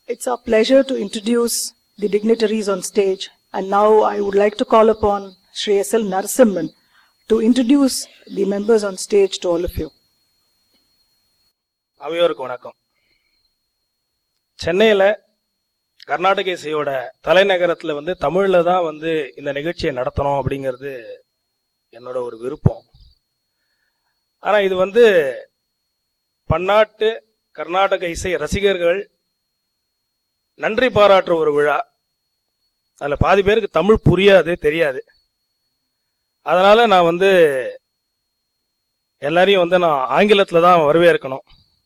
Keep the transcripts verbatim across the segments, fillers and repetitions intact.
It's our pleasure to introduce the dignitaries on stage, and now I would like to call upon Shri S L Narasimhan to introduce the members on stage to all of you. அவையோருக்கு வணக்கம். சென்னையில் கர்நாடக இசையோட தலைநகரத்தில் வந்து தமிழில் தான் வந்து இந்த நிகழ்ச்சியை நடத்தணும் அப்படிங்கிறது என்னோட ஒரு விருப்பம். ஆனால் இது வந்து பன்னாட்டு கர்நாடக இசை ரசிகர்கள் நன்றி பாராட்டுற ஒரு விழா. அதில் பாதி பேருக்கு தமிழ் புரியாது, தெரியாது. அதனால நான் வந்து எல்லாரையும் வந்து நான் ஆங்கிலத்தில் தான் வரவேற்கணும்.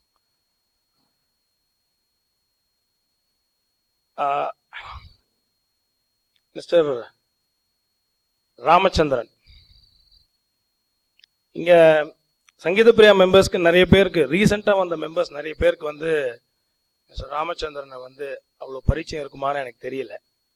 மிஸ்டர் ராமச்சந்திரன், இங்க சங்கீத பிரியா மெம்பர்ஸ்க்கு நிறைய பேருக்கு, ரீசெண்டாக வந்த மெம்பர்ஸ் நிறைய பேருக்கு வந்து மிஸ்டர் ராமச்சந்திரனை வந்து அவ்வளோ பரிச்சயம் இருக்குமான்னு எனக்கு தெரியல.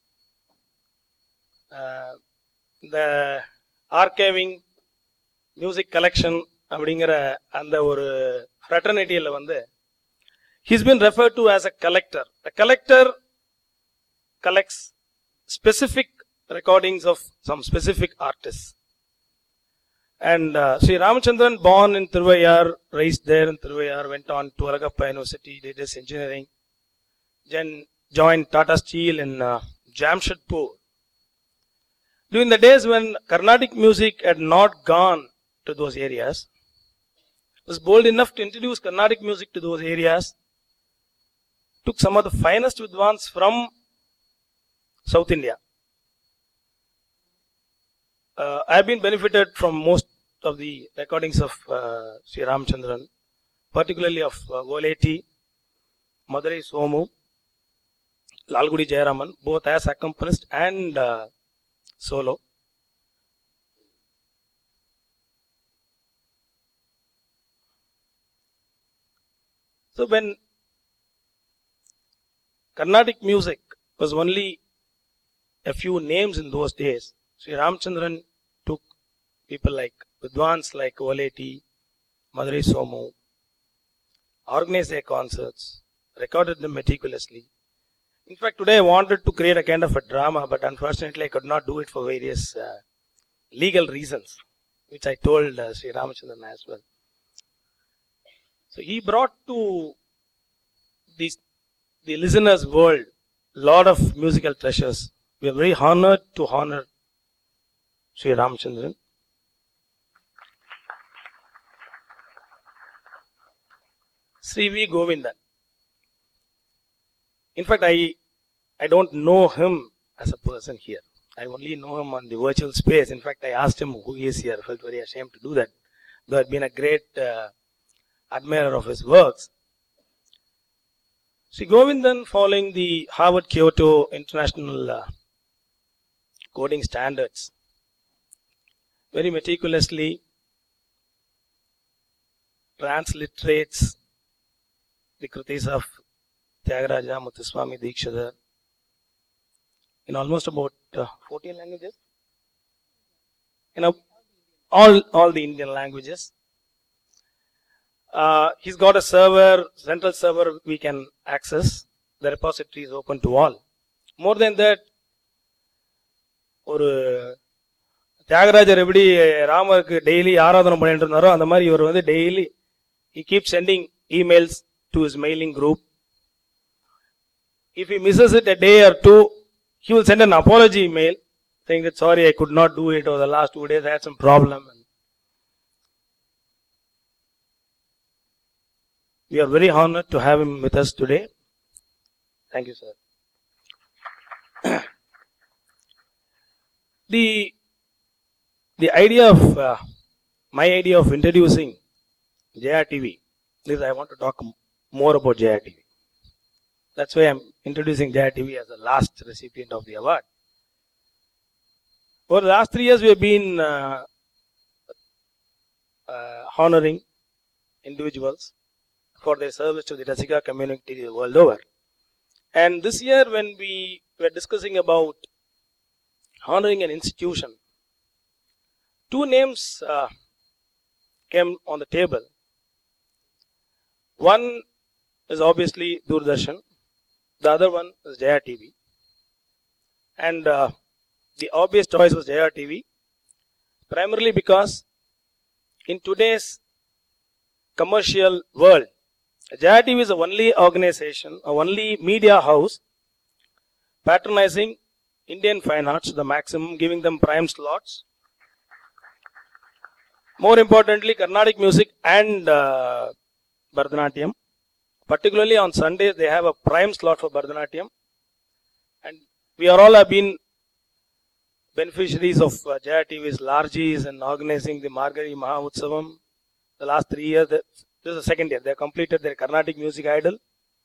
இந்த ஆர்கேவிங் மியூசிக் கலெக்ஷன் அப்படிங்கிற அந்த ஒரு ஃப்ரெட்டர்னிட்டியில் வந்து he's been referred to as a collector. A collector collects specific recordings of some specific artists. And uh, Sri Ramachandran, born in Thiruvayar, raised there in Thiruvayar, went on to Alagappa University, did his engineering, then joined Tata Steel in uh, Jamshedpur. During the days when Carnatic music had not gone to those areas, was bold enough to introduce Carnatic music to those areas, took some of the finest vidwans from South India. Uh, I have been benefited from most of the recordings of uh, Sri Ramachandran, particularly of uh, Voleti, Madurai Somu, Lalgudi Jayaraman, both as accompanist and uh, solo. So when Carnatic music was only a few names in those days, Sri Ramachandran took people like Vidwans like Voleti, Madurai Somu, organized their concerts, recorded them meticulously. In fact, today I wanted to create a kind of a drama, but unfortunately I could not do it for various uh, legal reasons, which I told uh, Sri Ramachandran as well. So he brought to these, the listeners' world a lot of musical treasures. We are very honored to honor Sri Ramachandran. Sri V. Govindan. In fact, I, I don't know him as a person here. I only know him on the virtual space. In fact, I asked him who he is here. I felt very ashamed to do that. Though I had been a great uh, admirer of his works. Sri Govindan, following the Harvard Kyoto International uh, coding standards, very meticulously transliterates the Kritis of Tyagaraja, Muthuswami Dikshidhar in almost about uh, fourteen languages. You know, all, all the Indian languages. Uh, he's got a server, central server we can access. The repository is open to all. More than that, ஒரு தியாகராஜர் எப்படி ராமருக்கு daily ஆராதனை பண்ணிட்டு இருந்தாரோ அந்த மாதிரி இவர் வந்து daily he keeps sending emails to his mailing group. If he misses it a day or two, he will send an apology email saying that sorry, I could not do it over the last two days, I had some problem. We are very honored to have him with us today. Thank you, sir. The, the idea of, uh, my idea of introducing J R T V is I want to talk more about J R T V. That's why I'm introducing J R T V as the last recipient of the award. For the last three years, we have been uh, uh, honoring individuals for their service to the Rasika community the world over. And this year, when we were discussing about honoring an institution, two names uh, came on the table. One is obviously Doordarshan, The other one is Jaya T V. And uh, the obvious choice was Jaya T V, primarily because in today's commercial world, Jaya T V is the only organization, or only media house patronizing Indian fine arts to the maximum, giving them prime slots. More importantly, Carnatic music and uh, Bharatanatyam. Particularly on Sundays, they have a prime slot for Bharatanatyam. And we are all have been beneficiaries of uh, Jaya T V's largesse and organizing the Margari Maha Utsavam. The last three years, this is the second year, they have completed their Carnatic music idol,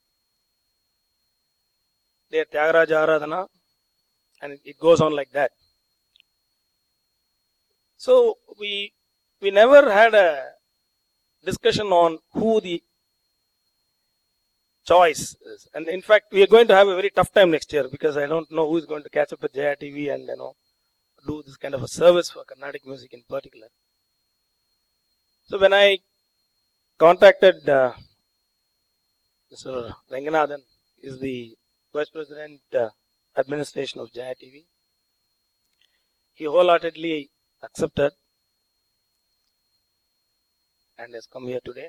their Tyagaraja Aradhana, and it goes on like that. So we we never had a discussion on who the choice is. And in fact, we are going to have a very tough time next year because I don't know who is going to catch up with Jaya T V and you know do this kind of a service for Carnatic music in particular. So when I contacted uh, Mister Ranganathan, is the Vice President uh, Administration of Jaya T V, he wholeheartedly accepted and has come here today.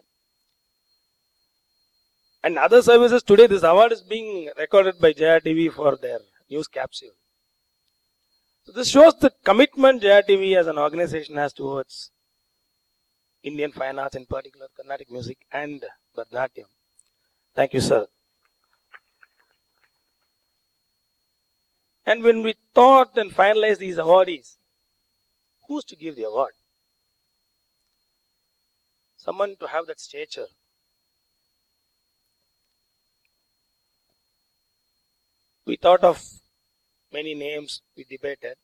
And other services today, this award is being recorded by Jaya T V for their news capsule. So this shows the commitment Jaya T V as an organization has towards Indian fine arts, in particular Carnatic music and Bharatanatyam. Thank you, sir. And when we thought and finalized these awardees, who's to give the award? Someone to have that stature. We thought of many names, we debated.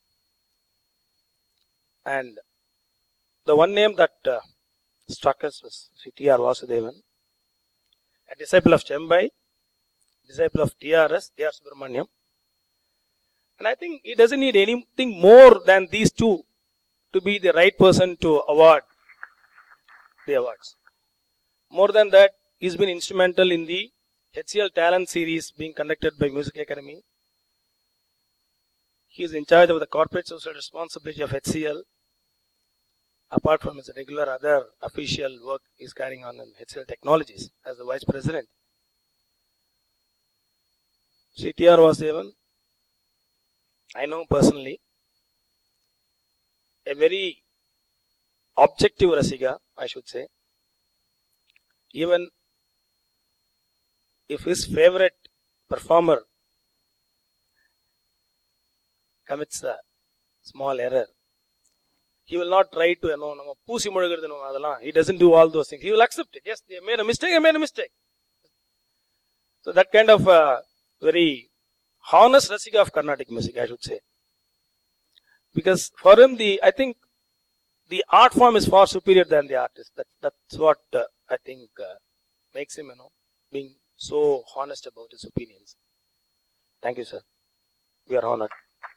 And the one name that uh, struck us was T R Vasudevan, a disciple of Chembai, disciple of T R S, T R Subramaniam. And I think he doesn't need anything more than these two to be the right person to award the awards. More than that, he's been instrumental in the H C L Talent Series being conducted by Music Academy. He is in charge of the corporate social responsibility of H C L. Apart from his regular other official work he's carrying on in H C L Technologies as the Vice President. Shri T R Vasudevan, I know personally, a very objective Rasika, I should say. Even if his favorite performer commits a small error, he will not try to, you know, he doesn't do all those things. He will accept it. Yes, they made a mistake, I made a mistake. So that kind of uh, very honest Rasika of Carnatic music, I should say. Because for him, the I think the art form is far superior than the artist. That, that's what uh, I think uh, makes him, you know, being so honest about his opinions. Thank you, sir. We are honored.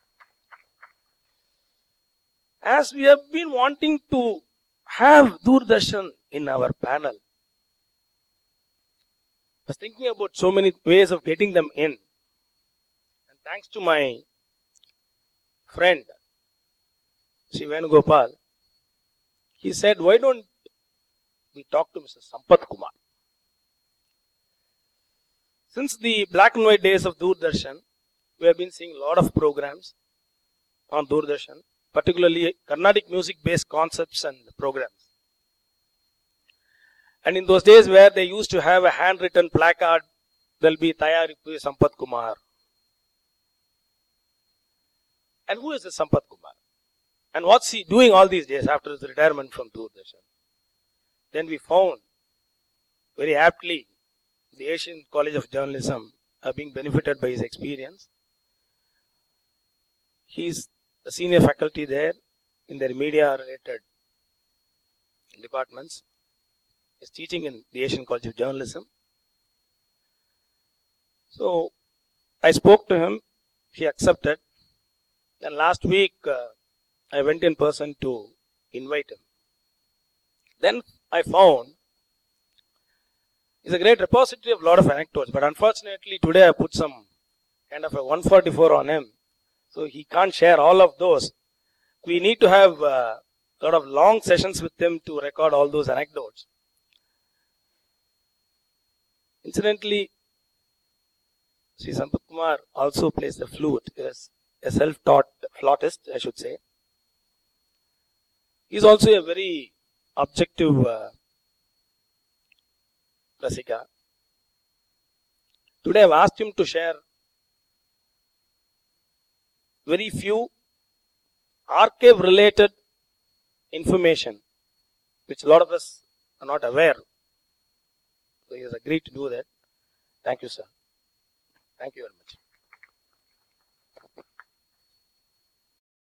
As we have been wanting to have Doordarshan in our panel, I was thinking about so many ways of getting them in. And thanks to my friend, Sri Venugopal, he said, why don't we talk to Mister Sampath Kumar? Since the black and white days of Doordarshan, we have been seeing a lot of programs on Doordarshan, particularly Carnatic music based concepts and programs. And in those days where they used to have a handwritten placard, there will be Tayaripu Sampath Kumar. And who is this Sampath Kumar? And what's he doing all these days after his retirement from Doordarshan? Then we found very aptly the Asian College of Journalism are being benefited by his experience. He is the senior faculty there in their media related departments. He is teaching in the Asian College of Journalism. So I spoke to him, he accepted. Then last week uh, I went in person to invite him. Then I found It's a great repository of a lot of anecdotes, but unfortunately today I put some kind of a one forty-four on him, so he can't share all of those. We need to have uh, a lot of long sessions with him to record all those anecdotes. Incidentally, Sri Sampath Kumar also plays the flute. He is a self-taught flautist, I should say. He is also a very objective uh, Rasika. Today I have asked him to share very few archive related information which a lot of us are not aware. So he has agreed to do that. Thank you, sir. Thank you very much.